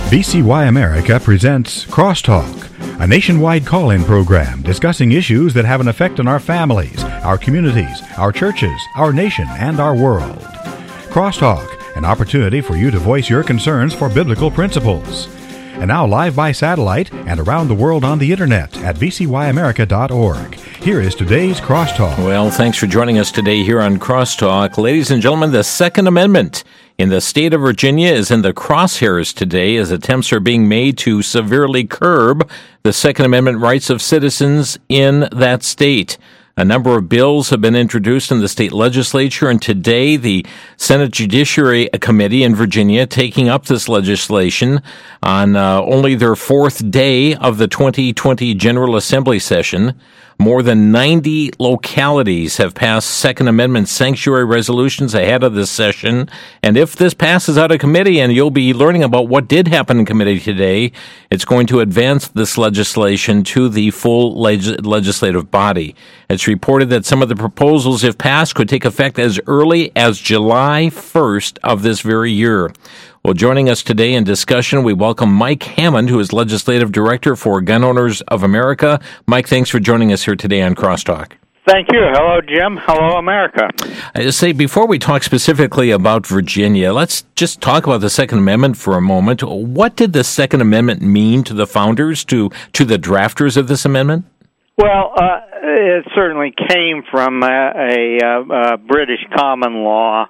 VCY America presents Crosstalk, a nationwide call-in program discussing issues that have an effect on our families, our communities, our churches, our nation, and our world. Crosstalk, an opportunity for you to voice your concerns for biblical principles. And now live by satellite and around the world on the internet at vcyamerica.org. Here is today's Crosstalk. Well, thanks for joining us today here on Crosstalk. Ladies and gentlemen, the Second Amendment in the state of Virginia is in the crosshairs today as attempts are being made to severely curb the Second Amendment rights of citizens in that state. A number of bills have been introduced in the state legislature, and today the Senate Judiciary Committee in Virginia taking up this legislation on only their fourth day of the 2020 General Assembly session. More than 90 localities have passed Second Amendment sanctuary resolutions ahead of this session. And if this passes out of committee, and you'll be learning about what did happen in committee today, it's going to advance this legislation to the full legislative body. It's reported that some of the proposals, if passed, could take effect as early as July 1st of this very year. Well, joining us today in discussion, we welcome Mike Hammond, who is Legislative Director for Gun Owners of America. Mike, thanks for joining us here today on Crosstalk. Thank you. Hello, Jim. Hello, America. I just say, before we talk specifically about Virginia, let's just talk about the Second Amendment for a moment. What did the Second Amendment mean to the founders, to the drafters of this amendment? Well, it certainly came from a British common law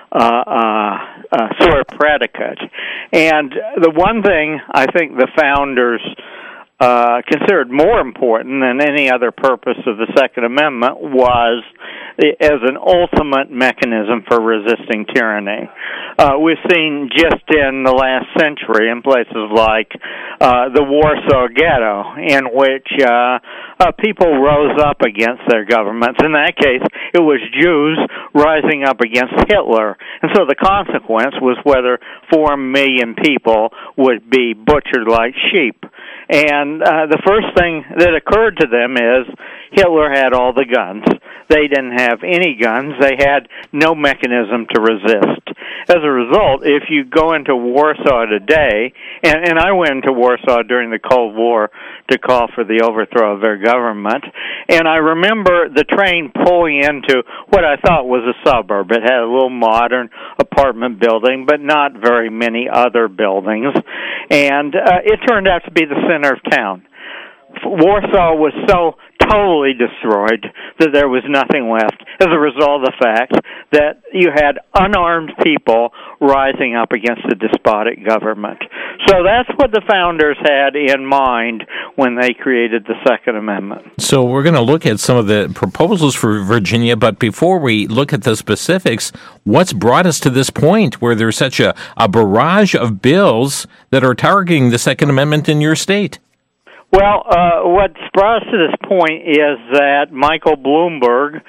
sort of predicate. And the one thing I think the founders considered more important than any other purpose of the Second Amendment was as an ultimate mechanism for resisting tyranny. We've seen just in the last century in places like the Warsaw Ghetto, in which people rose up against their governments. In that case, it was Jews rising up against Hitler. And so the consequence was whether 4 million people would be butchered like sheep. And the first thing that occurred to them is Hitler had all the guns. They didn't have any guns. They had no mechanism to resist. As a result, if you go into Warsaw today, and I went into Warsaw during the Cold War to call for the overthrow of their government, and I remember the train pulling into what I thought was a suburb. It had a little modern apartment building, but not very many other buildings, and it turned out to be the center of town. Warsaw was so totally destroyed that there was nothing left as a result of the fact that you had unarmed people rising up against a despotic government. So that's what the founders had in mind when they created the Second Amendment. So we're going to look at some of the proposals for Virginia, but before we look at the specifics, what's brought us to this point where there's such a barrage of bills that are targeting the Second Amendment in your state? Well, what's brought us to this point is that Michael Bloomberg,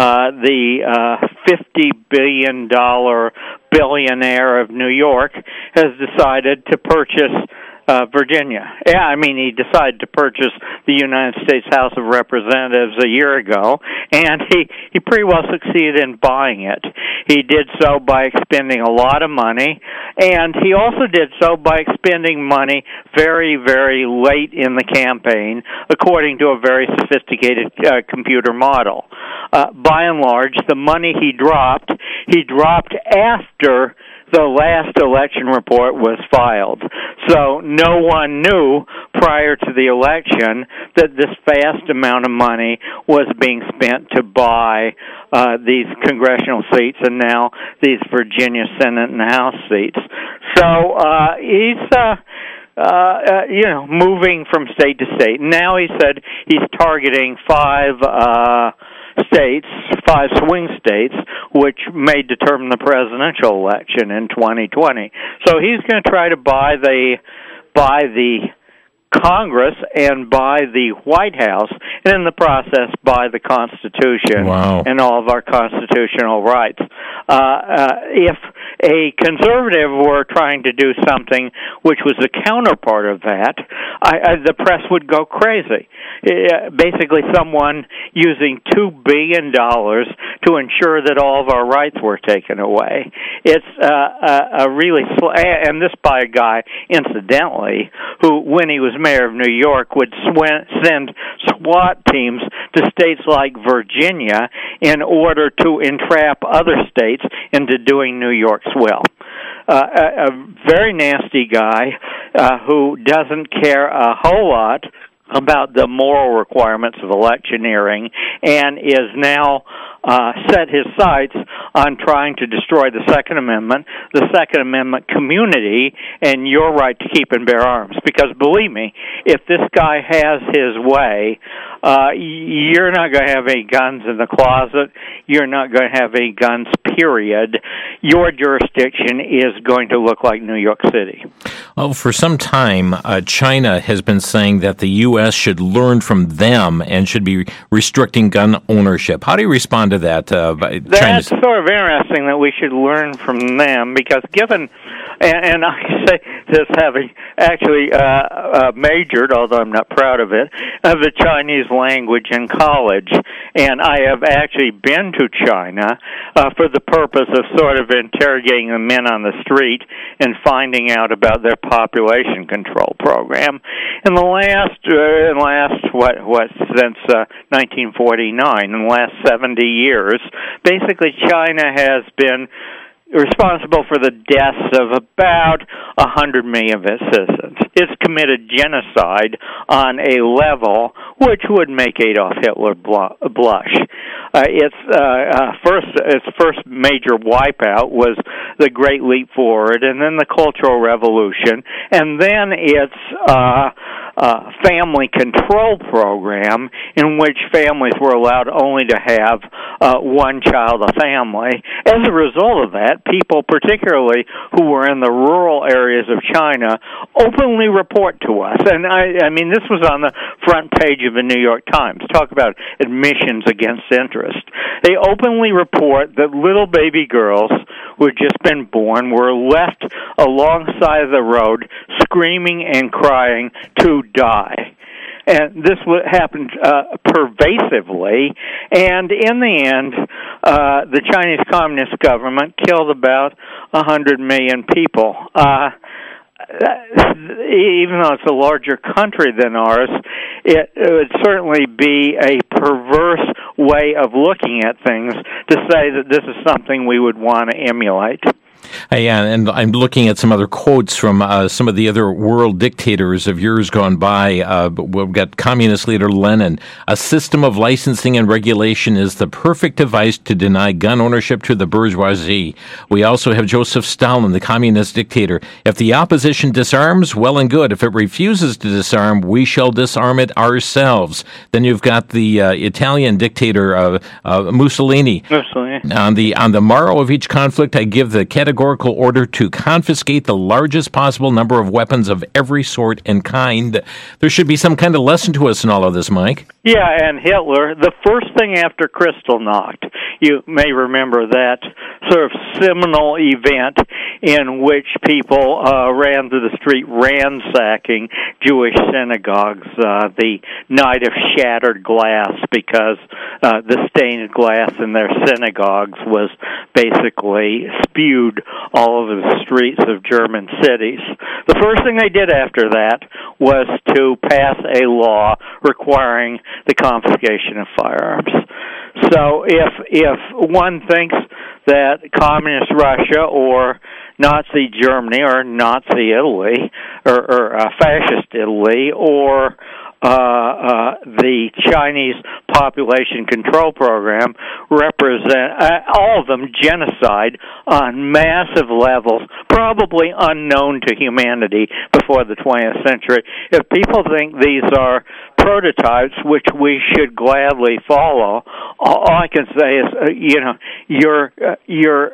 the $50 billion billionaire of New York, has decided to purchase Virginia. Yeah, I mean, he decided to purchase the United States House of Representatives a year ago, and he pretty well succeeded in buying it. He did so by expending a lot of money, and he also did so by expending money very, very late in the campaign, according to a very sophisticated computer model. By and large, the money he dropped after the last election report was filed. So no one knew prior to the election that this vast amount of money was being spent to buy these congressional seats and now these Virginia Senate and House seats. So he's moving from state to state. Now he said he's targeting 5 swing states, which may determine the presidential election in 2020. So he's going to try to buy the Congress and buy the White House, and in the process buy the Constitution. Wow. And all of our constitutional rights. If a conservative were trying to do something which was the counterpart of that, the press would go crazy. Basically, someone using $2 billion to ensure that all of our rights were taken away. It's a really, and this by a guy, incidentally, who, when he was mayor of New York, would send SWAT teams to states like Virginia in order to entrap other states into doing New York's will. A very nasty guy who doesn't care a whole lot about the moral requirements of electioneering and is now set his sights on trying to destroy the Second Amendment, the Second Amendment community, and your right to keep and bear arms. Because believe me, if this guy has his way, you're not going to have any guns in the closet. You're not going to have any guns, period. Your jurisdiction is going to look like New York City. Well, for some time, China has been saying that the U.S. should learn from them and should be restricting gun ownership. How do you respond to that? That's sort of interesting that we should learn from them, because given, and I say this having actually majored, although I'm not proud of it, of the Chinese language in college, and I have actually been to China for the purpose of sort of interrogating the men on the street and finding out about their population control program. In the last since 1949, in the last 70 years, basically China has been responsible for the deaths of about 100 million of its citizens. It's committed genocide on a level which would make Adolf Hitler blush. Its first major wipeout was the Great Leap Forward, and then the Cultural Revolution, and then its family control program, in which families were allowed only to have one child a family. As a result of that, people, particularly who were in the rural areas of China, openly report to us. And I mean, this was on the front page of the New York Times. Talk about admissions against interest. They openly report that little baby girls who had just been born were left alongside of the road screaming and crying to die. And this happened pervasively, and in the end, the Chinese Communist government killed about 100 million people. Even though it's a larger country than ours, it would certainly be a perverse way of looking at things to say that this is something we would want to emulate. Yeah, and I'm looking at some other quotes from some of the other world dictators of years gone by. We've got communist leader Lenin. A system of licensing and regulation is the perfect device to deny gun ownership to the bourgeoisie. We also have Joseph Stalin, the communist dictator. If the opposition disarms, well and good. If it refuses to disarm, we shall disarm it ourselves. Then you've got the Italian dictator Mussolini. On the morrow of each conflict, I give the categorical order to confiscate the largest possible number of weapons of every sort and kind. There should be some kind of lesson to us in all of this, Mike. Yeah, and Hitler, the first thing after Kristallnacht, you may remember that sort of seminal event in which people ran through the street ransacking Jewish synagogues, the night of shattered glass, because the stained glass in their synagogues was basically spewed all over the streets of German cities. The first thing they did after that was to pass a law requiring the confiscation of firearms. So if one thinks that communist Russia or Nazi Germany or Nazi Italy or fascist Italy or the Chinese population control program represent, all of them, genocide on massive levels, probably unknown to humanity before the 20th century. If people think these are prototypes which we should gladly follow, all I can say is, your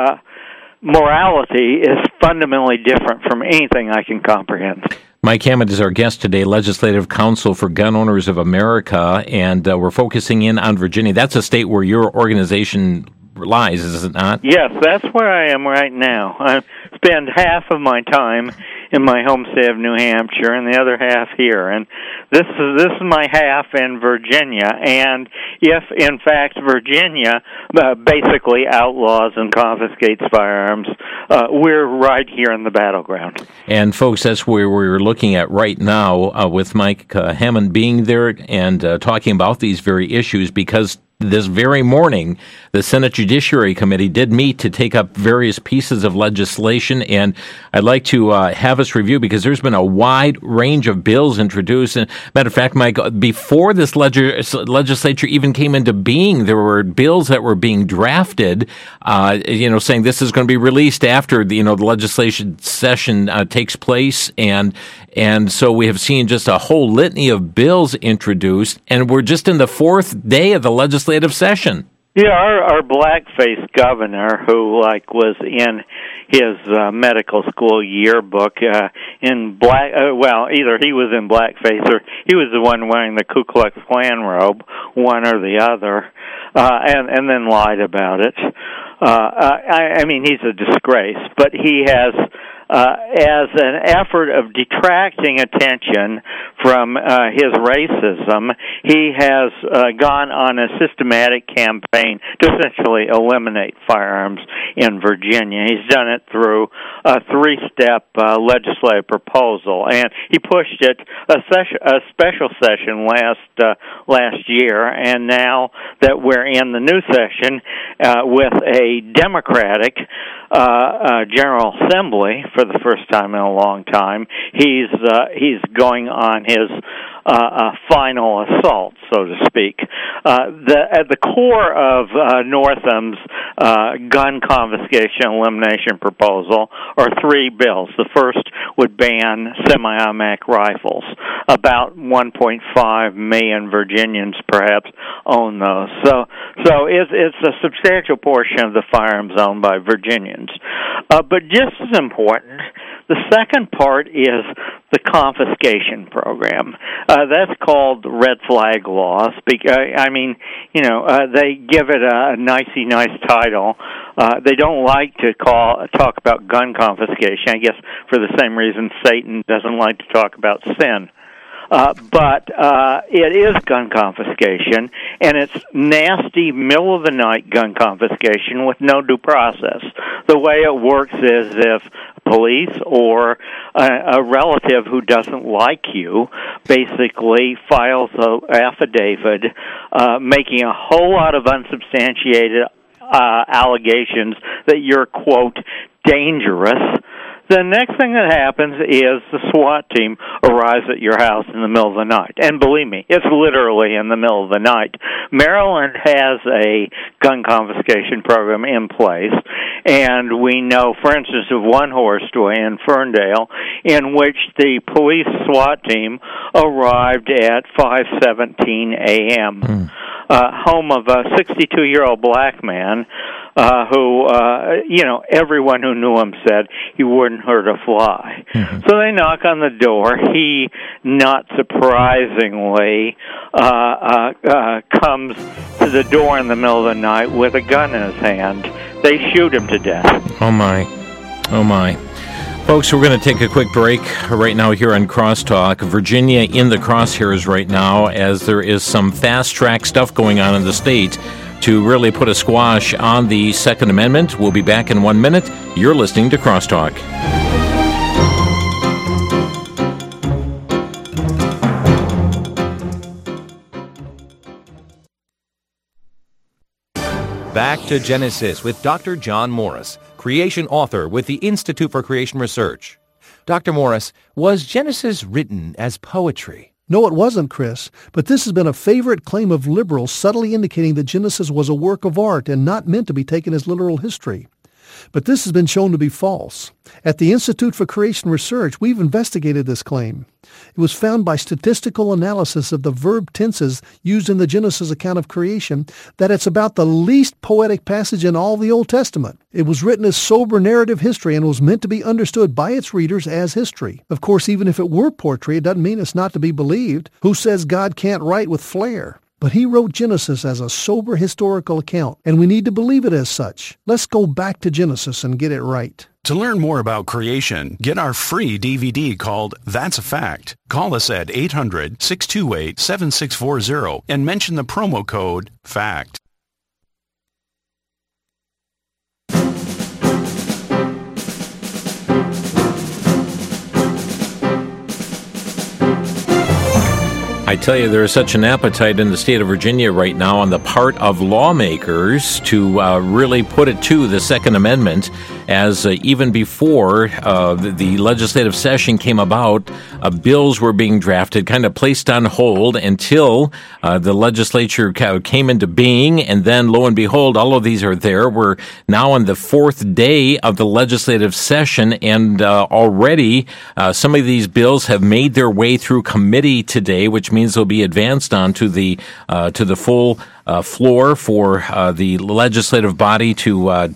morality is fundamentally different from anything I can comprehend. Mike Hammond is our guest today, Legislative Counsel for Gun Owners of America, and we're focusing in on Virginia. That's a state where your organization lies, is it not? Yes, that's where I am right now. I spend half of my time in my home state of New Hampshire and the other half here. And this is my half in Virginia. And if, in fact, Virginia basically outlaws and confiscates firearms, we're right here in the battleground. And, folks, that's where we're looking at right now with Mike Hammond being there and talking about these very issues, because this very morning, the Senate Judiciary Committee did meet to take up various pieces of legislation, and I'd like to have us review, because there's been a wide range of bills introduced. And matter of fact, Mike, before this legislature even came into being, there were bills that were being drafted, saying this is going to be released after the legislation session takes place, and so we have seen just a whole litany of bills introduced, and we're just in the fourth day of the legislative session. Yeah, our blackface governor, who was in his medical school yearbook in black. Either he was in blackface or he was the one wearing the Ku Klux Klan robe, one or the other, and then lied about it. I mean, he's a disgrace, but he has. As an effort of detracting attention from his racism, he has gone on a systematic campaign to essentially eliminate firearms in Virginia. He's done it through a three-step legislative proposal, and he pushed it a special session last year, and now that we're in the new session with a Democratic General Assembly for the first time in a long time, he's going on his final assault, so to speak. At the core of Northam's gun confiscation elimination proposal are three bills. The first would ban semi-automatic rifles. About 1.5 million Virginians perhaps own those. So it's a substantial portion of the firearms owned by Virginians. But just as important, the second part is the confiscation program. That's called red flag laws. I mean, they give it a nice title. They don't like to talk about gun confiscation, I guess for the same reason Satan doesn't like to talk about sin. But it is gun confiscation, and it's nasty, middle-of-the-night gun confiscation with no due process. The way it works is if police or a relative who doesn't like you basically files an affidavit making a whole lot of unsubstantiated allegations that you're, quote, dangerous, the next thing that happens is the SWAT team arrives at your house in the middle of the night. And believe me, it's literally in the middle of the night. Maryland has a gun confiscation program in place, and we know, for instance, of one horror story in Ferndale in which the police SWAT team arrived at 5:17 a.m., home of a 62-year-old black man who, everyone who knew him said he wouldn't hurt a fly. Mm-hmm. So they knock on the door. He, not surprisingly, comes to the door in the middle of the night with a gun in his hand. They shoot him to death. Oh, my. Folks, we're going to take a quick break right now here on Crosstalk. Virginia in the crosshairs right now as there is some fast-track stuff going on in the state to really put a squash on the Second Amendment. We'll be back in 1 minute. You're listening to Crosstalk. Back to Genesis with Dr. John Morris, creation author with the Institute for Creation Research. Dr. Morris, was Genesis written as poetry? No, it wasn't, Chris, but this has been a favorite claim of liberals, subtly indicating that Genesis was a work of art and not meant to be taken as literal history. But this has been shown to be false. At the Institute for Creation Research, we've investigated this claim. It was found by statistical analysis of the verb tenses used in the Genesis account of creation that it's about the least poetic passage in all the Old Testament. It was written as sober narrative history and was meant to be understood by its readers as history. Of course, even if it were poetry, it doesn't mean it's not to be believed. Who says God can't write with flair? But he wrote Genesis as a sober historical account, and we need to believe it as such. Let's go back to Genesis and get it right. To learn more about creation, get our free DVD called That's a Fact. Call us at 800-628-7640 and mention the promo code FACT. I tell you, there is such an appetite in the state of Virginia right now on the part of lawmakers to really put it to the Second Amendment, as even before the legislative session came about, bills were being drafted, kind of placed on hold until the legislature came into being, and then lo and behold, all of these are there. We're now on the fourth day of the legislative session, and already some of these bills have made their way through committee today, which means they'll be advanced on to the full floor for the legislative body to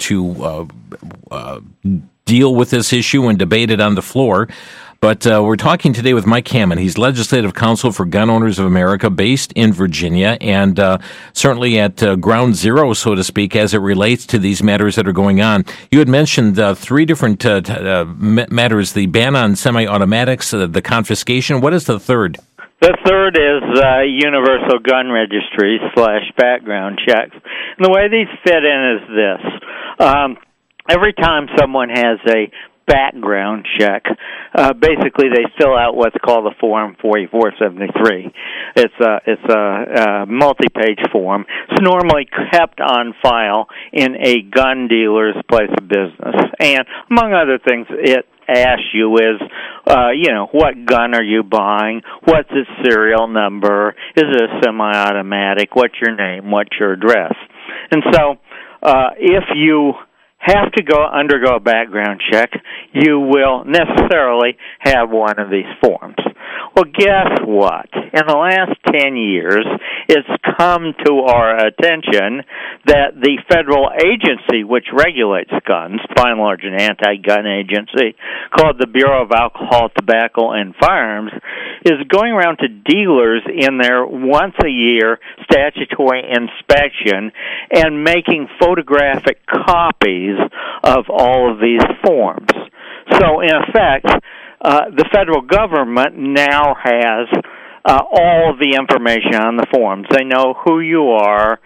deal with this issue and debate it on the floor. But we're talking today with Mike Hammond. He's Legislative Counsel for Gun Owners of America, based in Virginia, and certainly at ground zero, so to speak, as it relates to these matters that are going on. You had mentioned three different matters: the ban on semi-automatics, the confiscation. What is the third? The third is universal gun registry / background checks. And the way these fit in is this. Every time someone has a background check, basically they fill out what's called a Form 4473. It's a multi-page form. It's normally kept on file in a gun dealer's place of business. And among other things, it asks you is, what gun are you buying? What's its serial number? Is it a semi-automatic? What's your name? What's your address? And so, if you have to undergo a background check, you will necessarily have one of these forms. Well, guess what? In the last 10 years, it's come to our attention that the federal agency which regulates guns, by and large an anti-gun agency, called the Bureau of Alcohol, Tobacco, and Firearms, is going around to dealers in their once-a-year statutory inspection and making photographic copies of all of these forms. So, in effect, the federal government now has all of the information on the forms. They know who you are,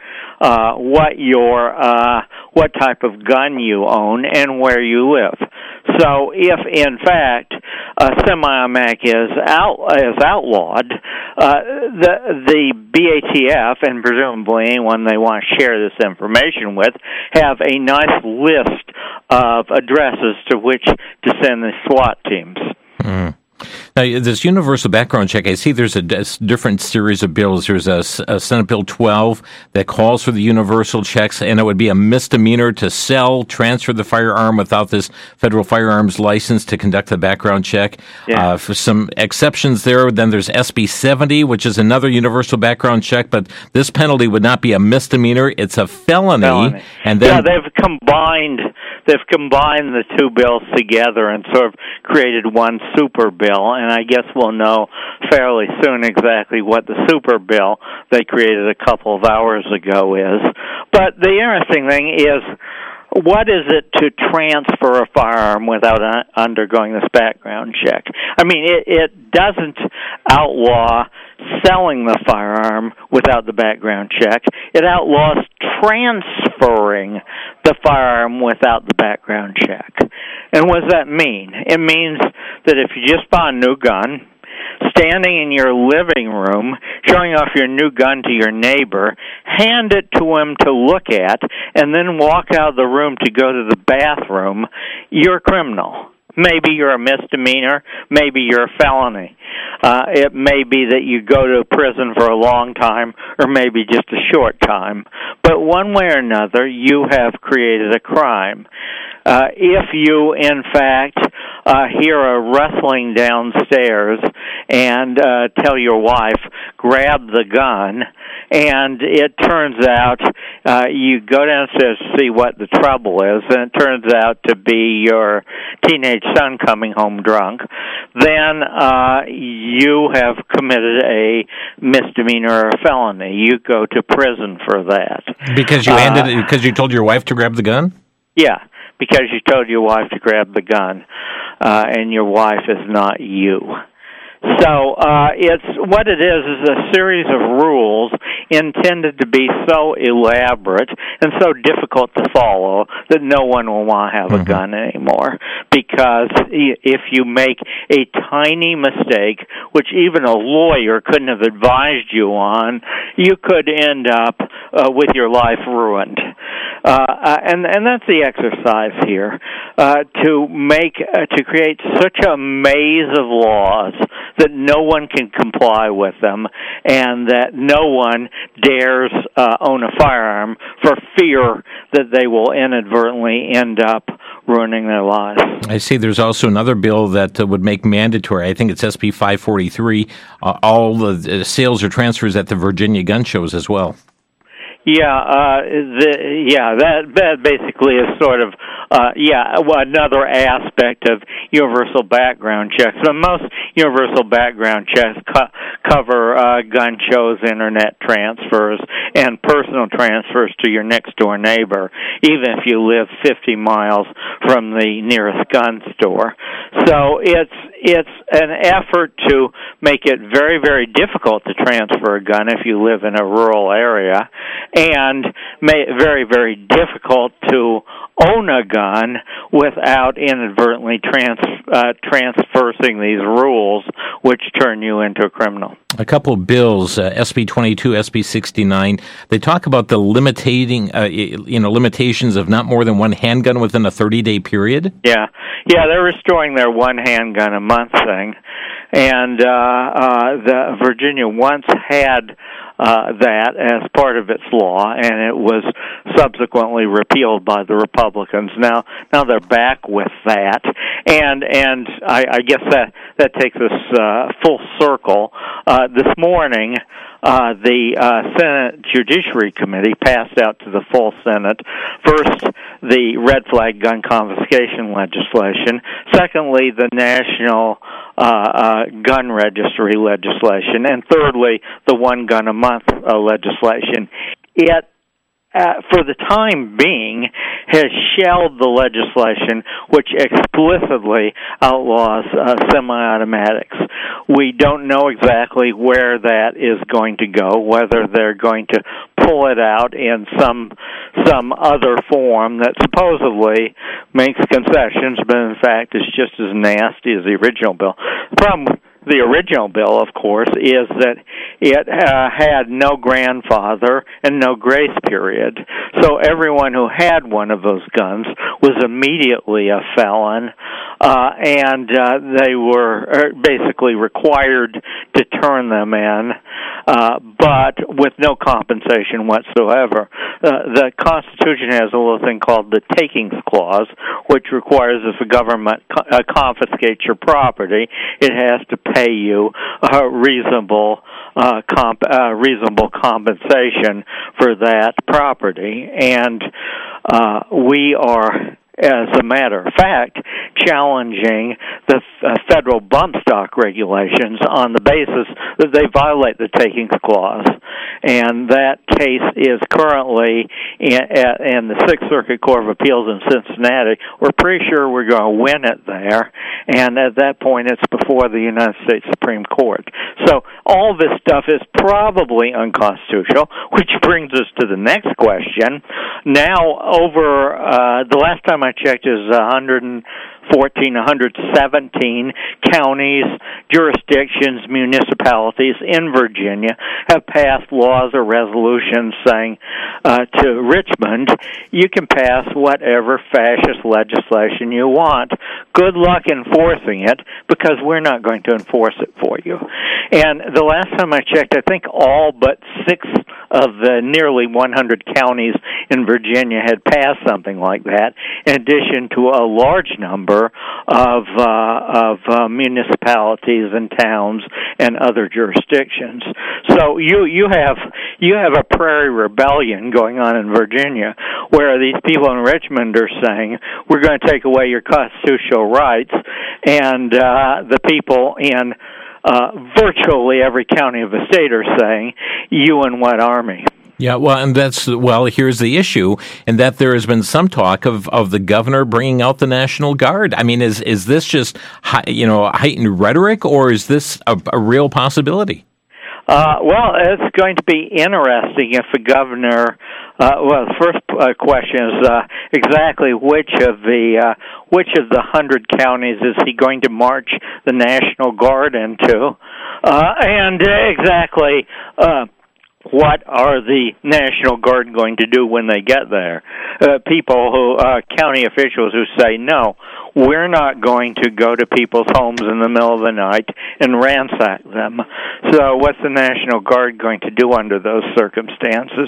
what type of gun you own, and where you live. So, if in fact a semi-automatic is outlawed, the BATF, and presumably anyone they want to share this information with, have a nice list of addresses to which to send the SWAT teams. Mm. Now, this universal background check, I see there's a different series of bills. There's a Senate Bill 12 that calls for the universal checks, and it would be a misdemeanor to sell, transfer the firearm without this federal firearms license to conduct the background check. Yeah. For some exceptions there, then there's SB 70, which is another universal background check, but this penalty would not be a misdemeanor. It's a felony. And then they've combined the two bills together and sort of created one super bill. And I guess we'll know fairly soon exactly what the super bill they created a couple of hours ago is. But the interesting thing is, what is it to transfer a firearm without undergoing this background check? I mean, it doesn't outlaw selling the firearm without the background check. It outlaws transferring the firearm without the background check. And what does that mean? It means that if you just bought a new gun, standing in your living room, showing off your new gun to your neighbor, hand it to him to look at, and then walk out of the room to go to the bathroom, you're a criminal. Maybe you're a misdemeanor, maybe you're a felony. It may be that you go to prison for a long time or maybe just a short time. But one way or another, you have created a crime. If you, in fact, hear a rustling downstairs and tell your wife, grab the gun, and it turns out you go downstairs to see what the trouble is, and it turns out to be your teenage son coming home drunk, then you have committed a misdemeanor or a felony. You go to prison for that. Because you told your wife to grab the gun? Yeah, because you told your wife to grab the gun, and your wife is not you. So it's what it is a series of rules intended to be so elaborate and so difficult to follow that no one will want to have a gun anymore. Because if you make a tiny mistake, which even a lawyer couldn't have advised you on, you could end up with your life ruined. And that's the exercise here, to create such a maze of laws that no one can comply with them, and that no one dares own a firearm for fear that they will inadvertently end up ruining their lives. I see there's also another bill that would make mandatory, I think it's SB 543, all the sales or transfers at the Virginia gun shows as well. That basically is sort of another aspect of universal background checks. But most universal background checks cover gun shows, internet transfers, and personal transfers to your next door neighbor, even if you live 50 miles from the nearest gun store. So it's an effort to make it very, very difficult to transfer a gun if you live in a rural area, and make it very, very difficult to own a gun without inadvertently transversing these rules, which turn you into a criminal. A couple of bills, SB 22, SB 69, they talk about the limitations of not more than one handgun within a 30-day period. Yeah, they're restoring their one handgun a month thing, and the Virginia once had that as part of its law, and it was subsequently repealed by the Republicans. Now they're back with that, and I guess that takes us full circle. This morning, the Senate Judiciary Committee passed out to the full Senate, first, the red flag gun confiscation legislation, secondly, the National Gun Registry legislation, and thirdly, the one gun a month legislation. It, for the time being, has shelved the legislation which explicitly outlaws semi-automatics. We don't know exactly where that is going to go, whether they're going to pull it out in some other form that supposedly makes concessions, but in fact is just as nasty as the original bill. The problem with the original bill, of course, is that it had no grandfather and no grace period. So everyone who had one of those guns was immediately a felon, and they were basically required to turn them in, but with no compensation whatsoever. The Constitution has a little thing called the Takings Clause, which requires if the government confiscates your property, it has to pay you a reasonable compensation for that property, and we are, as a matter of fact, challenging the federal bump stock regulations on the basis that they violate the Takings Clause. And that case is currently in the Sixth Circuit Court of Appeals in Cincinnati. We're pretty sure we're going to win it there, and at that point it's before the United States Supreme Court. So all this stuff is probably unconstitutional, which brings us to the next question. Now, over the last time I checked is 117 counties, jurisdictions, municipalities in Virginia have passed laws or resolutions saying to Richmond, you can pass whatever fascist legislation you want. Good luck enforcing it, because we're not going to enforce it for you. And the last time I checked, I think all but 6 of the nearly 100 counties in Virginia had passed something like that, in addition to a large number number of municipalities and towns and other jurisdictions. So you have a prairie rebellion going on in Virginia, where these people in Richmond are saying, we're going to take away your constitutional rights, and the people in virtually every county of the state are saying, you and what army? Yeah, well, here's the issue, and that there has been some talk of the governor bringing out the National Guard. I mean, is this just heightened rhetoric, or is this a real possibility? Well, it's going to be interesting if the governor. The first question is exactly which of the 100 counties is he going to march the National Guard into, and exactly. What are the National Guard going to do when they get there? County officials who say, no, we're not going to go to people's homes in the middle of the night and ransack them. So what's the National Guard going to do under those circumstances?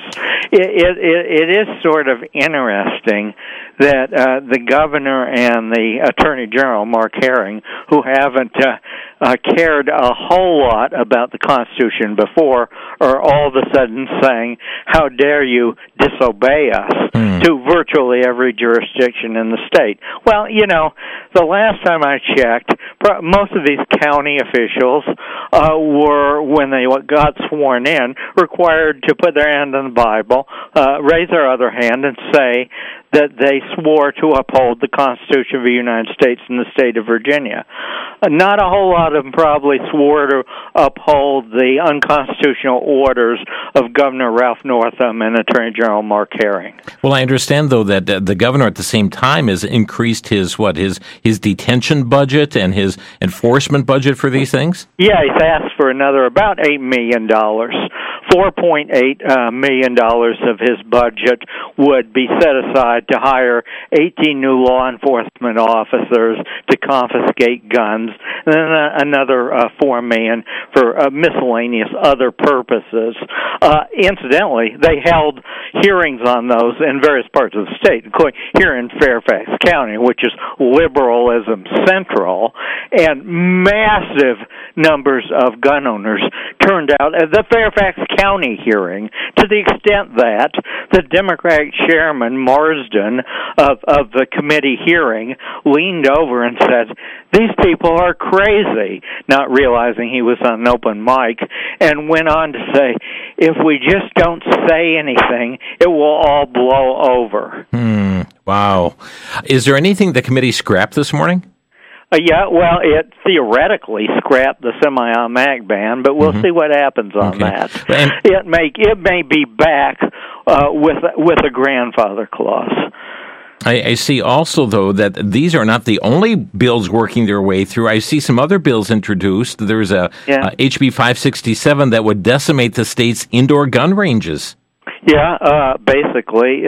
It is sort of interesting that the governor and the Attorney General, Mark Herring, who haven't cared a whole lot about the Constitution before, are all of a sudden saying, how dare you disobey us, to virtually every jurisdiction in the state. Well, the last time I checked, most of these county officials were, when they got sworn in, required to put their hand on the Bible, raise their other hand, and say that they swore to uphold the Constitution of the United States and the state of Virginia. Not a whole lot of them probably swore to uphold the unconstitutional orders of Governor Ralph Northam and Attorney General Mark Herring. Well, I understand, though, that the governor at the same time has increased his detention budget and his enforcement budget for these things? Yeah, he's asked for another about $8 million. $4.8 million of his budget would be set aside to hire 18 new law enforcement officers to confiscate guns, and then another $4 million for miscellaneous other purposes. Incidentally, they held hearings on those in various parts of the state, including here in Fairfax County, which is liberalism central, and massive numbers of gun owners turned out at the Fairfax County hearing, to the extent that the Democratic chairman, Marsden, of the committee hearing, leaned over and said, these people are crazy, not realizing he was on an open mic, and went on to say, if we just don't say anything, it will all blow over. Wow. Is there anything the committee scrapped this morning? Yeah, well, it theoretically scrapped the semi-automatic ban, but we'll see what happens on that. And it may be back with a grandfather clause. I see also, though, that these are not the only bills working their way through. I see some other bills introduced. There's a HB 567 that would decimate the state's indoor gun ranges. Yeah, basically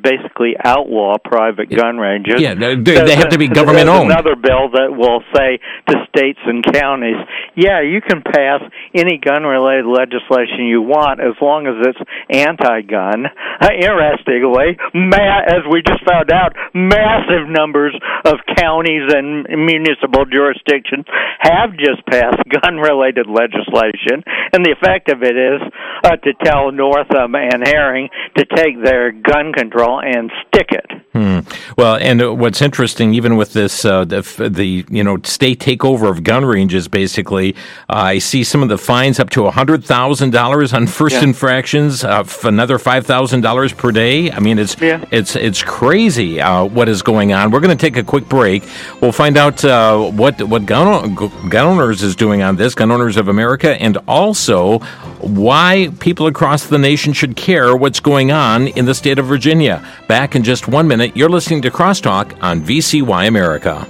outlaw private gun ranges. Yeah, they have to be government-owned. There's another bill that will say to states and counties, yeah, you can pass any gun-related legislation you want as long as it's anti-gun. Interestingly, as we just found out, massive numbers of counties and municipal jurisdictions have just passed gun-related legislation, and the effect of it is to tell Northam and Herring to take their gun control and stick it. Well, and what's interesting, even with this, the state takeover of gun ranges, basically, I see some of the fines up to $100,000 on first infractions, another $5,000 per day. I mean, it's crazy what is going on. We're going to take a quick break. We'll find out what gun owners is doing on this, Gun Owners of America, and also why people across the nation should care what's going on in the state of Virginia. Back in just 1 minute. You're listening to Crosstalk on VCY America.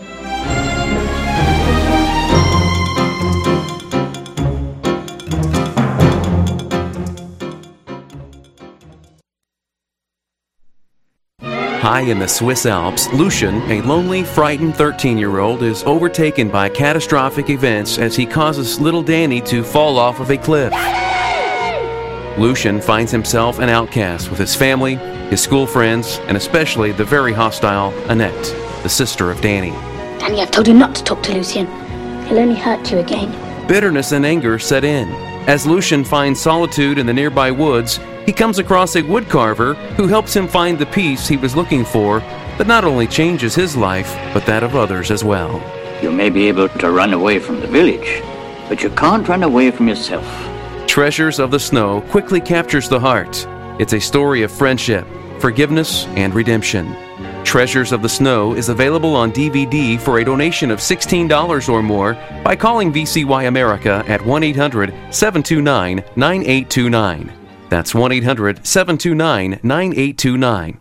High in the Swiss Alps, Lucian, a lonely, frightened 13-year-old, is overtaken by catastrophic events as he causes little Danny to fall off of a cliff. Lucian finds himself an outcast with his family, his school friends, and especially the very hostile Annette, the sister of Danny. Danny, I've told you not to talk to Lucien. He'll only hurt you again. Bitterness and anger set in. As Lucien finds solitude in the nearby woods, he comes across a woodcarver who helps him find the peace he was looking for that not only changes his life, but that of others as well. You may be able to run away from the village, but you can't run away from yourself. Treasures of the Snow quickly captures the heart. It's a story of friendship, forgiveness, and redemption. Treasures of the Snow is available on DVD for a donation of $16 or more by calling VCY America at 1-800-729-9829. That's 1-800-729-9829.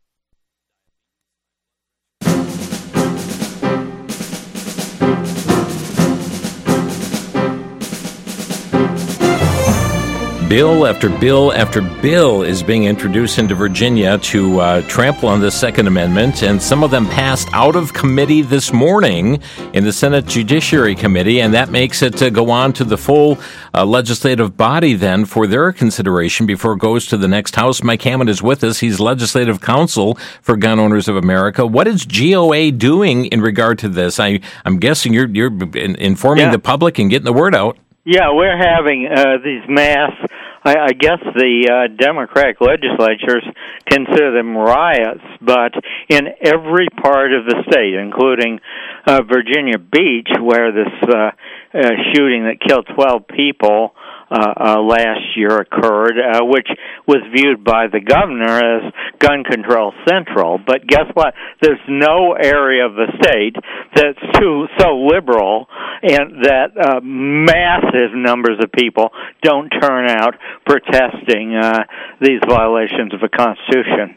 Bill after bill after bill is being introduced into Virginia to trample on the Second Amendment, and some of them passed out of committee this morning in the Senate Judiciary Committee, and that makes it go on to the full legislative body then for their consideration before it goes to the next House. Mike Hammond is with us. He's legislative counsel for Gun Owners of America. What is GOA doing in regard to this? I'm guessing you're informing the public and getting the word out. Yeah, we're having these mass, I guess the Democratic legislatures consider them riots, but in every part of the state, including Virginia Beach, where this shooting that killed 12 people last year occurred, which was viewed by the governor as gun control central. But guess what? There's no area of the state that's so liberal and that massive numbers of people don't turn out protesting these violations of the Constitution.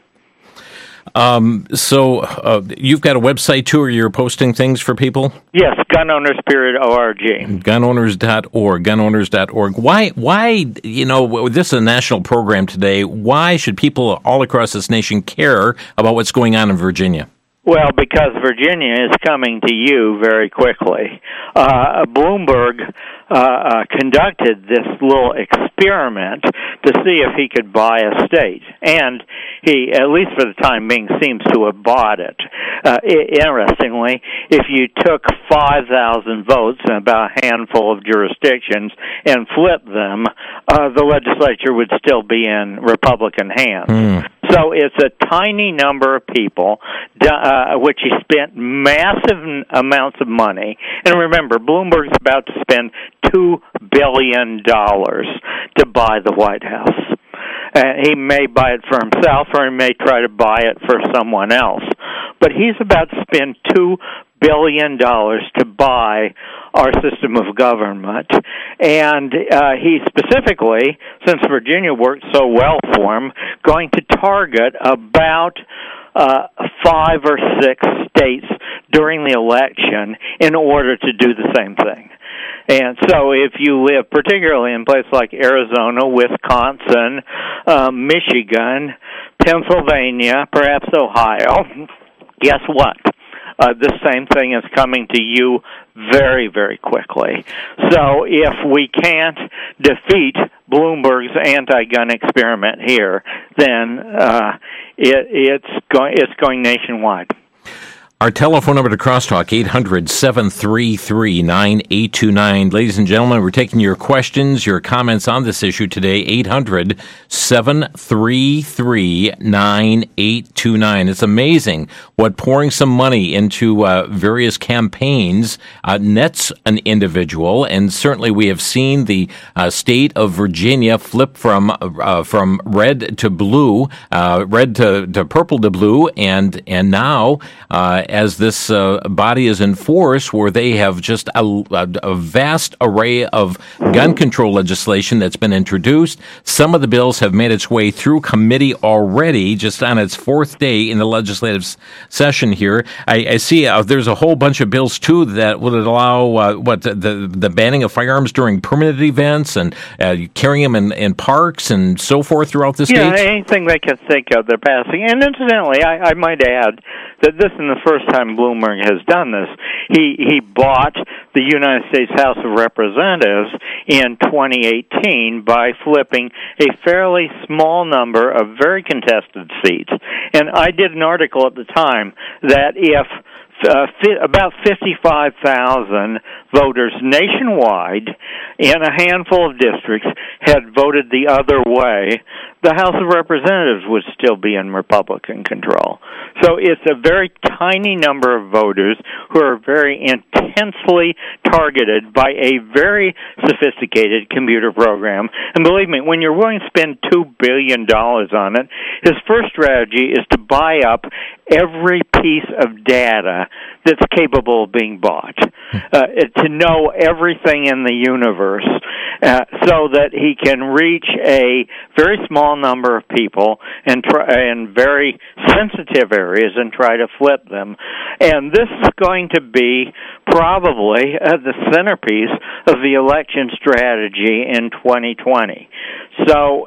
So you've got a website too, or you're posting things for people? Yes, gunowners.org. Gunowners.org. Why, this is a national program today. Why should people all across this nation care about what's going on in Virginia? Well, because Virginia is coming to you very quickly. Bloomberg conducted this little experiment to see if he could buy a state, and he, at least for the time being, seems to have bought it. Interestingly, if you took 5,000 votes in about a handful of jurisdictions and flipped them, the legislature would still be in Republican hands. So it's a tiny number of people, which he spent massive amounts of money. And remember, Bloomberg's about to spend $2 billion to buy the White House. He may buy it for himself, or he may try to buy it for someone else. But he's about to spend $2 billion to buy our system of government. And he specifically, since Virginia worked so well for him, going to target about 5 or 6 states during the election in order to do the same thing. And so if you live particularly in places like Arizona, Wisconsin, Michigan, Pennsylvania, perhaps Ohio, guess what? The same thing is coming to you very, very quickly. So if we can't defeat Bloomberg's anti-gun experiment here, then it's going nationwide. Our telephone number to Crosstalk, 800-733-9829. Ladies and gentlemen, we're taking your questions, your comments on this issue today, 800-733-9829. It's amazing what pouring some money into various campaigns nets an individual, and certainly we have seen the state of Virginia flip from red to blue, red to purple to blue, and now as this body is in force, where they have just a vast array of gun control legislation that's been introduced. Some of the bills have made its way through committee already, just on its 4th day in the legislative session here. I see there's a whole bunch of bills, too, that would allow the banning of firearms during permanent events and carrying them in parks and so forth throughout the state. Yeah, anything they can think of, they're passing. And incidentally, I might add that this is the first time Bloomberg has done this. He bought the United States House of Representatives in 2018 by flipping a fairly small number of very contested seats. And I did an article at the time that if about 55,000 voters nationwide in a handful of districts had voted the other way, the House of Representatives would still be in Republican control. So it's a very tiny number of voters who are very intensely targeted by a very sophisticated computer program. And believe me, when you're willing to spend $2 billion on it, his first strategy is to buy up every piece of data that's capable of being bought, to know everything in the universe, so that he can reach a very small number of people and in very sensitive areas and try to flip them. And this is going to be probably the centerpiece of the election strategy in 2020. So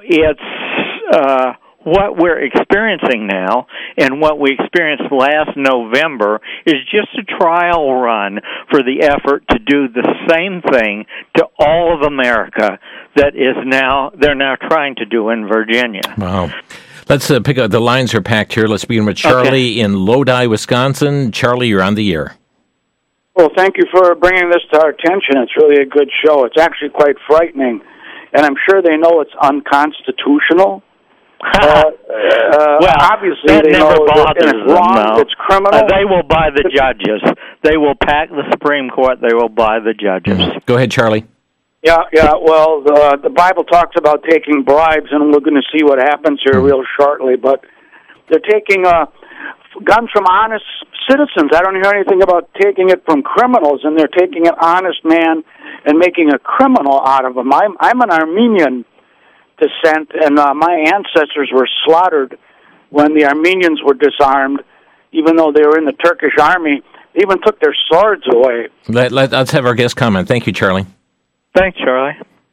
it's what we're experiencing now and what we experienced last November is just a trial run for the effort to do the same thing to all of America that they're now trying to do in Virginia. Wow. Let's pick up. The lines are packed here. Let's begin with Charlie in Lodi, Wisconsin. Charlie, you're on the air. Well, thank you for bringing this to our attention. It's really a good show. It's actually quite frightening, and I'm sure they know it's unconstitutional. Well, obviously that they never know bothers it's wrong, them, no. it's criminal. They will buy the judges. They will pack the Supreme Court. They will buy the judges. Go ahead, Charlie. Yeah. Well, the Bible talks about taking bribes, and we're going to see what happens here real shortly. But they're taking guns from honest citizens. I don't hear anything about taking it from criminals, and they're taking an honest man and making a criminal out of him. I'm an Armenian descent, and my ancestors were slaughtered when the Armenians were disarmed, even though they were in the Turkish army. They even took their swords away. Let's have our guest comment. Thank you, Charlie. Thanks, Charlie.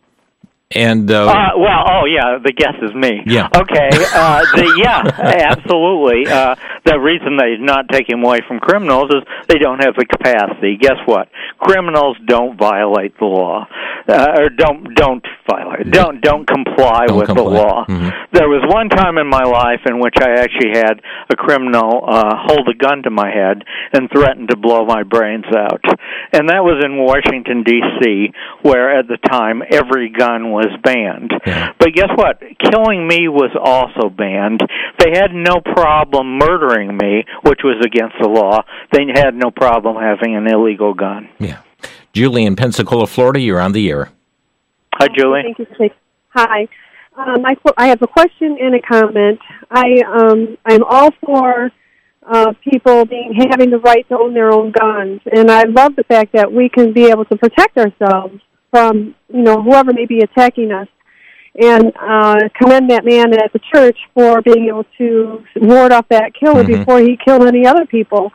And the guess is me. Yeah. Okay. Absolutely. The reason they're not taking away from criminals is they don't have the capacity. Guess what? Criminals don't violate the law, or don't comply with the law. Mm-hmm. There was one time in my life in which I actually had a criminal hold a gun to my head and threaten to blow my brains out, and that was in Washington D.C., where at the time every gun was banned. Yeah. But guess what? Killing me was also banned. They had no problem murdering me, which was against the law. They had no problem having an illegal gun. Yeah. Julie in Pensacola, Florida, you're on the air. Hi, Julie. Thank you. Hi. I have a question and a comment. I'm all for people having the right to own their own guns, and I love the fact that we can be able to protect ourselves from, whoever may be attacking us, and commend that man at the church for being able to ward off that killer before he killed any other people.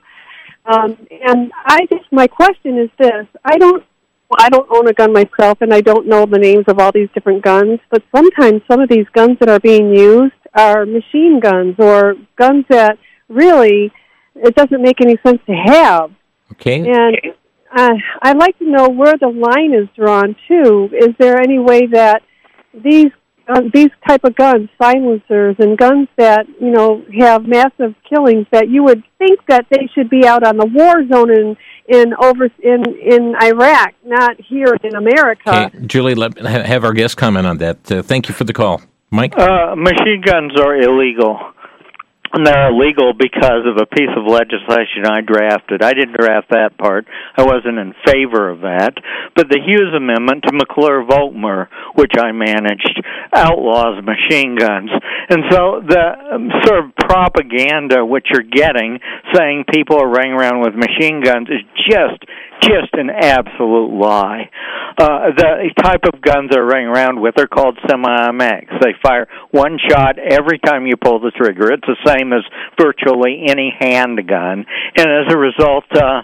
And my question is this: I don't own a gun myself, and I don't know the names of all these different guns, but sometimes some of these guns that are being used are machine guns or guns that really it doesn't make any sense to have. Okay. And I'd like to know where the line is drawn, too. Is there any way that these type of guns, silencers, and guns that, have massive killings, that you would think that they should be out on the war zone in Iraq, not here in America? Okay, Julie, have our guest comment on that. Thank you for the call. Mike? Machine guns are illegal. And they're illegal because of a piece of legislation I drafted. I didn't draft that part. I wasn't in favor of that. But the Hughes Amendment to McClure-Volkmer, which I managed, outlaws machine guns. And so the sort of propaganda which you're getting, saying people are running around with machine guns, is just an absolute lie. The type of guns they're running around with are called semi-automatic. They fire one shot every time you pull the trigger. It's the same as virtually any handgun, and as a result,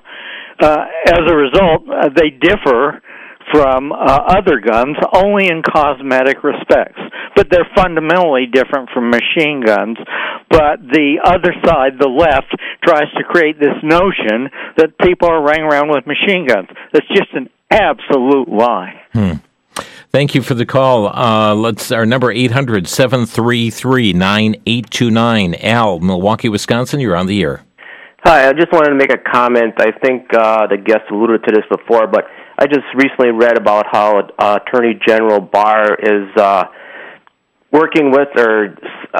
they differ from other guns only in cosmetic respects. But they're fundamentally different from machine guns. But the other side, the left, tries to create this notion that people are running around with machine guns. That's just an absolute lie. Thank you for the call. Our number 800-733-9829. Al, Milwaukee, Wisconsin, you're on the air. Hi, I just wanted to make a comment. I think the guest alluded to this before, but I just recently read about how Attorney General Barr is working with the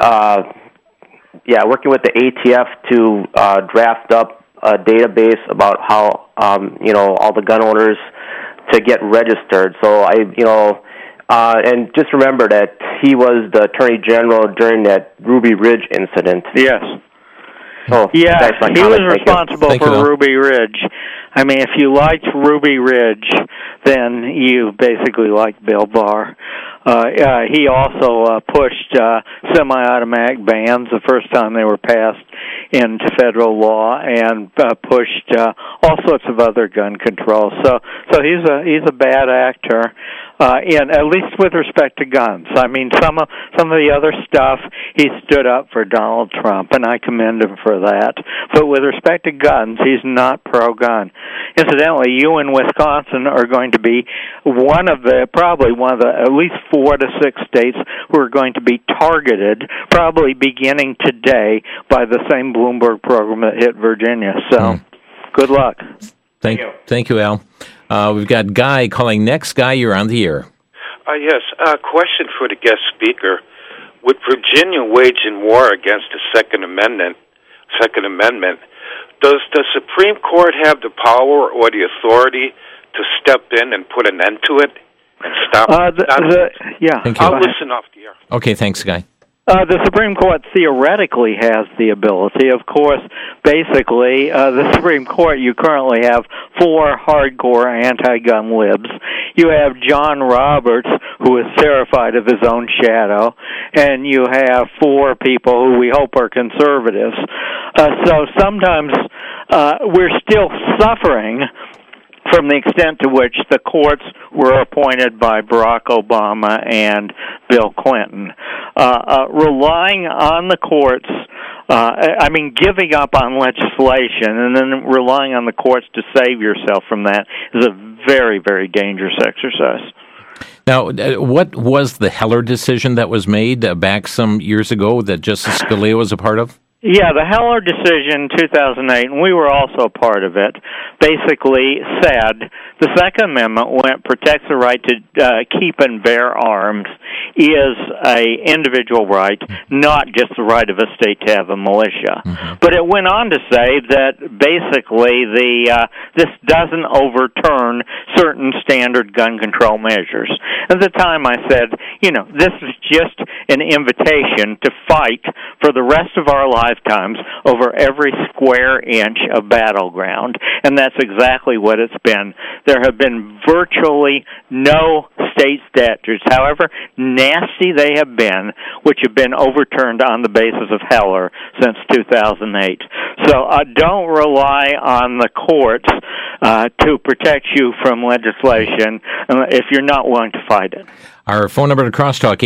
ATF to draft up a database about how all the gun owners to get registered. So and just remember that he was the Attorney General during that Ruby Ridge incident. Yes. Oh, yeah, he was Thank responsible you. for Ruby Ridge. I mean, if you liked Ruby Ridge, then you basically liked Bill Barr. He also pushed semi-automatic bans the first time they were passed into federal law, and pushed all sorts of other gun control. So he's a bad actor, at least with respect to guns. I mean, some of the other stuff, he stood up for Donald Trump, and I commend him for that. But with respect to guns, he's not pro-gun. Incidentally, you in Wisconsin are going to be probably one of the at least 4 to 6 states who are going to be targeted, probably beginning today, by the same Bloomberg program that hit Virginia. So, good luck. Thank you, Al. We've got Guy calling next. Guy, you're on the air. Yes, a question for the guest speaker. With Virginia waging war against the Second Amendment, does the Supreme Court have the power or the authority to step in and put an end to it and stop it? Yeah. I'll listen off the air. Okay, thanks, Guy. The Supreme Court theoretically has the ability. Of course, basically, the Supreme Court, you currently have 4 hardcore anti-gun libs. You have John Roberts, who is terrified of his own shadow, and you have 4 people who we hope are conservatives. So sometimes we're still suffering from the extent to which the courts were appointed by Barack Obama and Bill Clinton. Relying on the courts, giving up on legislation and then relying on the courts to save yourself from that is a very, very dangerous exercise. Now, what was the Heller decision that was made back some years ago that Justice Scalia was a part of? Yeah, the Heller decision, 2008, and we were also part of it, basically said the Second Amendment, when it protects the right to keep and bear arms, is a individual right, not just the right of a state to have a militia. Mm-hmm. But it went on to say that basically this doesn't overturn certain standard gun control measures. At the time I said, this is just an invitation to fight for the rest of our lifetimes over every square inch of battleground, and that's exactly what it's been. There have been virtually no state statutes, however nasty they have been, which have been overturned on the basis of Heller since 2008. So don't rely on the courts to protect you from legislation if you're not willing to fight it. Our phone number to Crosstalk,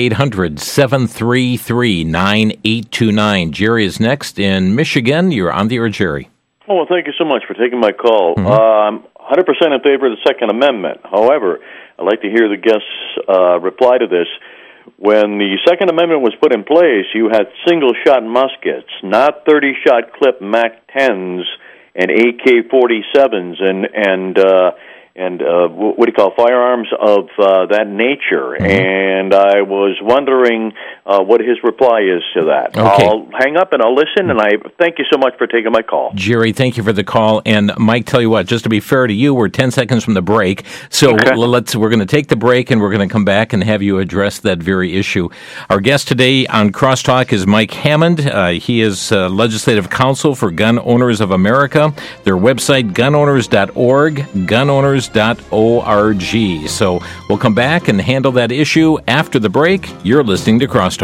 800-733-9829. Jerry is next in Michigan. You're on the air, Jerry. Oh, well, thank you so much for taking my call. Mm-hmm. I'm 100% in favor of the Second Amendment. However, I'd like to hear the guest's reply to this. When the Second Amendment was put in place, you had single-shot muskets, not 30-shot clip MAC-10s and AK-47s and what do you call firearms of that nature. Mm-hmm. And I was wondering what his reply is to that. Okay. I'll hang up and I'll listen, and I thank you so much for taking my call. Jerry, thank you for the call. And Mike, tell you what, just to be fair to you, we're 10 seconds from the break. So okay. we're going to take the break, and we're going to come back and have you address that very issue. Our guest today on Crosstalk is Mike Hammond. He is legislative counsel for Gun Owners of America. Their website, gunowners.org, gunowners.org. So we'll come back and handle that issue after the break. You're listening to Crosstalk.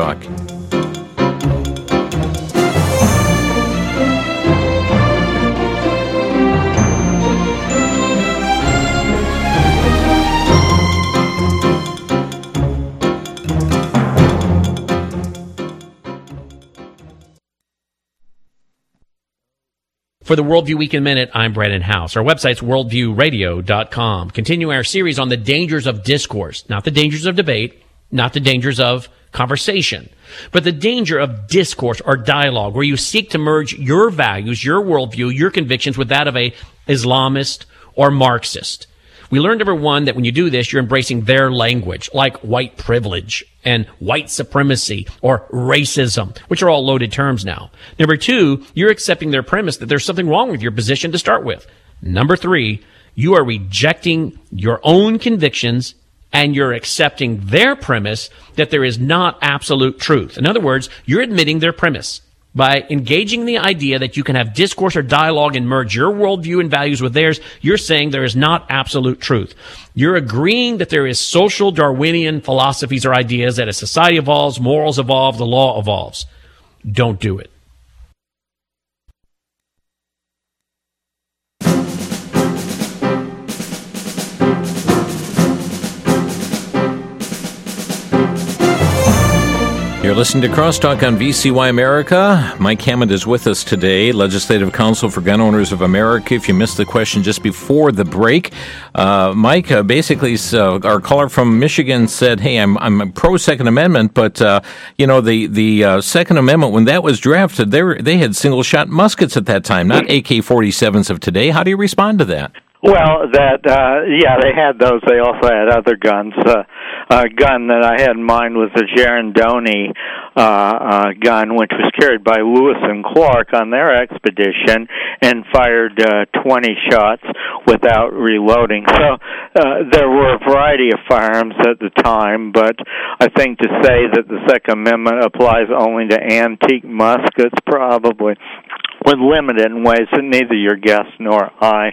For the Worldview Weekend Minute, I'm Brandon House. Our website's worldviewradio.com. Continue our series on the dangers of discourse, not the dangers of debate, not the dangers of conversation, but the danger of discourse or dialogue, where you seek to merge your values, your worldview, your convictions with that of a Islamist or Marxist. We learned, number one, that when you do this, you're embracing their language, like white privilege and white supremacy or racism, which are all loaded terms now. Number two, you're accepting their premise that there's something wrong with your position to start with. Number three, you are rejecting your own convictions and you're accepting their premise that there is not absolute truth. In other words, you're admitting their premise. By engaging the idea that you can have discourse or dialogue and merge your worldview and values with theirs, you're saying there is not absolute truth. You're agreeing that there is social Darwinian philosophies or ideas that as society evolves, morals evolve, the law evolves. Don't do it. You're listening to Crosstalk on VCY America. Mike Hammond is with us today, Legislative Counsel for Gun Owners of America. If you missed the question just before the break, Mike, basically, our caller from Michigan said, hey, I'm pro-Second Amendment, but, the Second Amendment, when that was drafted, they had single-shot muskets at that time, not AK-47s of today. How do you respond to that? Well, they had those. They also had other guns. A gun that I had in mind was the Girandoni gun, which was carried by Lewis and Clark on their expedition and fired 20 shots without reloading. So there were a variety of firearms at the time, but I think to say that the Second Amendment applies only to antique muskets probably would limit it in ways that neither your guest nor I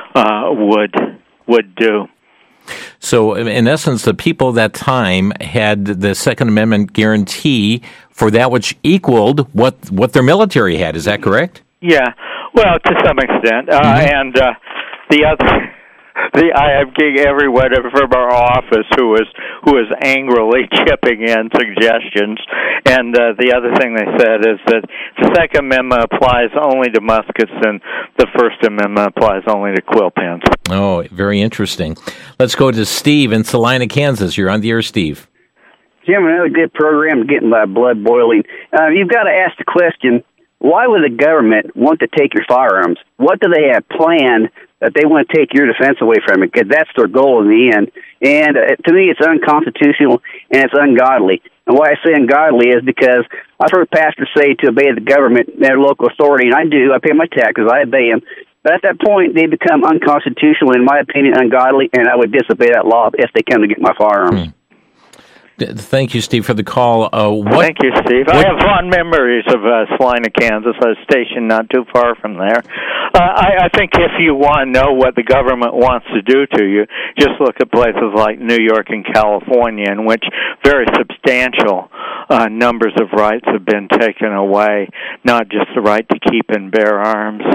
would do. So, in essence, the people at that time had the Second Amendment guarantee for that which equaled what their military had. Is that correct? Yeah, well, to some extent. And the other... I have everyone from our office who is angrily chipping in suggestions, and the other thing they said is that the Second Amendment applies only to muskets, and the First Amendment applies only to quill pens. Oh, very interesting. Let's go to Steve in Salina, Kansas. You're on the air, Steve. Jim, another good program, getting my blood boiling. You've got to ask the question: why would the government want to take your firearms? What do they have planned that they want to take your defense away from it? Because that's their goal in the end. And to me, it's unconstitutional and it's ungodly. And why I say ungodly is because I've heard pastors say to obey the government, their local authority, and I do. I pay my taxes. I obey them. But at that point, they become unconstitutional, in my opinion, ungodly, and I would disobey that law if they come to get my firearms. Thank you, Steve, for the call. Thank you, Steve. I have fond memories of Salina, Kansas. I was stationed not too far from there. I think if you want to know what the government wants to do to you, just look at places like New York and California, in which very substantial numbers of rights have been taken away, not just the right to keep and bear arms.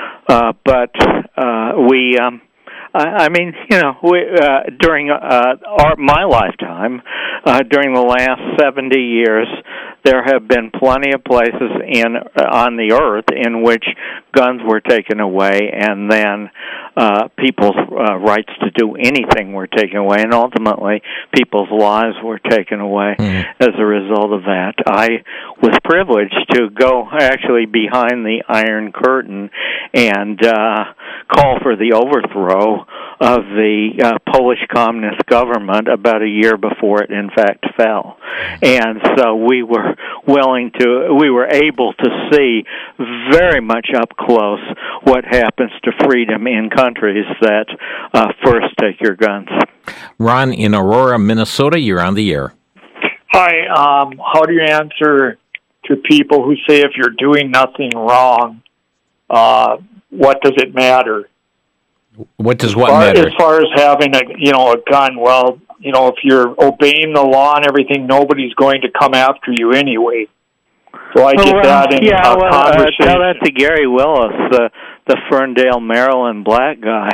During my lifetime, during the last 70 years, there have been plenty of places on the earth in which guns were taken away, and then people's rights to do anything were taken away, and ultimately people's lives were taken away as a result of that. I was privileged to go actually behind the Iron Curtain and call for the overthrow of the Polish Communist government about a year before it in fact fell. And so we were able to see very much up close what happens to freedom in countries that first take your guns. Ron in Aurora, Minnesota, you're on the air. Hi, how do you answer to people who say if you're doing nothing wrong, what does it matter? What does what matter? As far as having a gun, well, if you're obeying the law and everything, nobody's going to come after you anyway. So I get that in conversation. Tell that to Gary Willis, the Ferndale, Maryland black guy.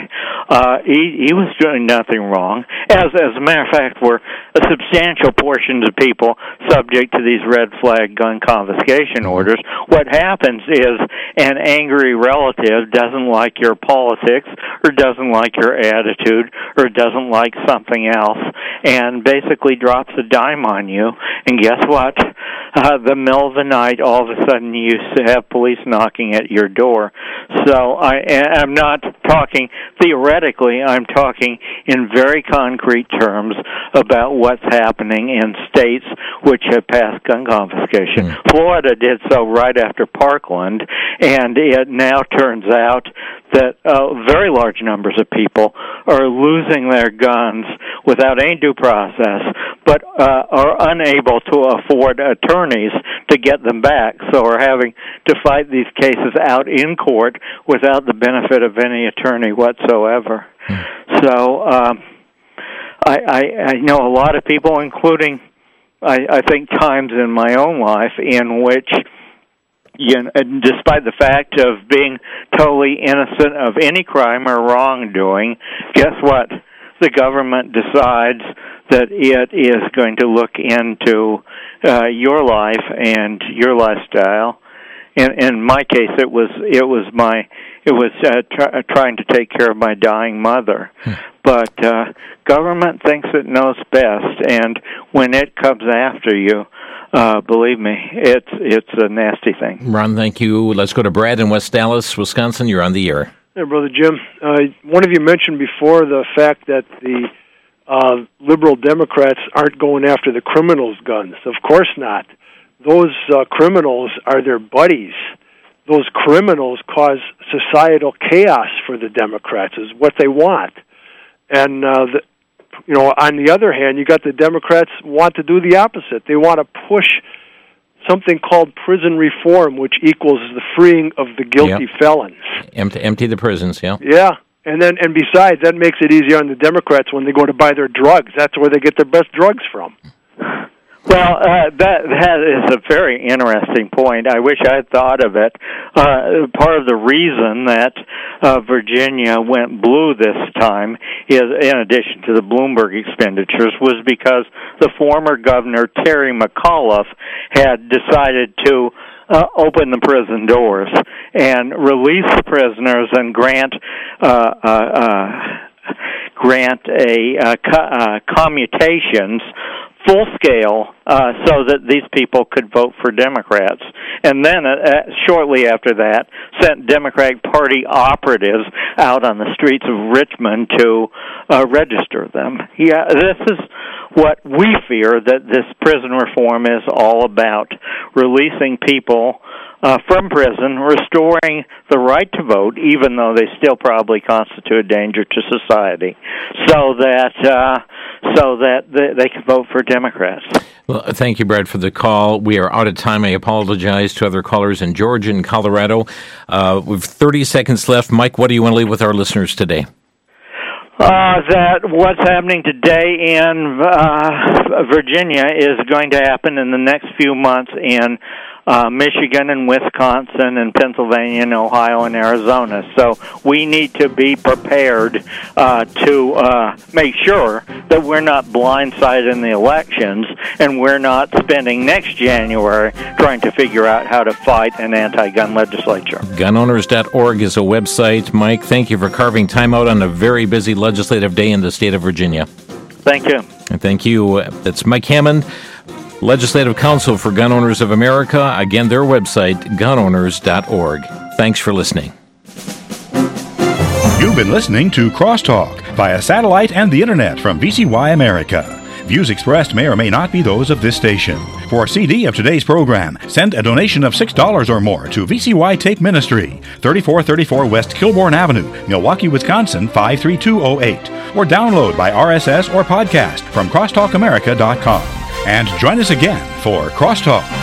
He was doing nothing wrong. As a matter of fact, were a substantial portion of people subject to these red flag gun confiscation orders. What happens is an angry relative doesn't like your politics or doesn't like your attitude or doesn't like something else and basically drops a dime on you. And guess what? The middle of the night, all of a sudden you have police knocking at your door. So I'm not talking theoretically, I'm talking in very concrete terms about what's happening in states which have passed gun confiscation. Florida did so right after Parkland, and it now turns out that very large numbers of people are losing their guns without any due process, but are unable to afford attorneys to get them back, so are having to fight these cases out in court without the benefit of any attorney whatsoever. So I know a lot of people, including I think times in my own life in which, despite the fact of being totally innocent of any crime or wrongdoing, guess what? The government decides that it is going to look into your life and your lifestyle. In my case, it was trying to take care of my dying mother. But government thinks it knows best, and when it comes after you, believe me, it's a nasty thing. Ron, thank you. Let's go to Brad in West Dallas, Wisconsin. You're on the air. Hey, Brother Jim. One of you mentioned before the fact that the liberal Democrats aren't going after the criminals' guns. Of course not. Those criminals are their buddies. Those criminals cause societal chaos for the Democrats, is what they want. And, on the other hand, you got the Democrats want to do the opposite. They want to push something called prison reform, which equals the freeing of the guilty felons. Empty the prisons, yeah. Yeah. And besides, that makes it easier on the Democrats when they go to buy their drugs. That's where they get their best drugs from. Well, that is a very interesting point. I wish I had thought of it. Part of the reason that Virginia went blue this time, is, in addition to the Bloomberg expenditures, was because the former governor, Terry McAuliffe, had decided to open the prison doors and release the prisoners and grant commutations full scale, so that these people could vote for Democrats. And then, shortly after that, sent Democratic Party operatives out on the streets of Richmond to register them. Yeah, this is what we fear that this prison reform is all about, releasing people from prison, restoring the right to vote, even though they still probably constitute a danger to society, so that they can vote for Democrats. Well, thank you, Brad, for the call. We are out of time. I apologize to other callers in Georgia and Colorado. We've 30 seconds left. Mike, what do you want to leave with our listeners today? That what's happening today in Virginia is going to happen in the next few months in Michigan and Wisconsin and Pennsylvania and Ohio and Arizona. So we need to be prepared to make sure that we're not blindsided in the elections and we're not spending next January trying to figure out how to fight an anti-gun legislature. Gunowners.org is a website. Mike, thank you for carving time out on a very busy legislative day in the state of Virginia. Thank you. And thank you. That's Mike Hammond, Legislative Counsel for Gun Owners of America. Again, their website, gunowners.org. Thanks for listening. You've been listening to Crosstalk via satellite and the internet from VCY America. Views expressed may or may not be those of this station. For a CD of today's program, send a donation of $6 or more to VCY Tape Ministry, 3434 West Kilbourne Avenue, Milwaukee, Wisconsin, 53208. Or download by RSS or podcast from crosstalkamerica.com. And join us again for Crosstalk.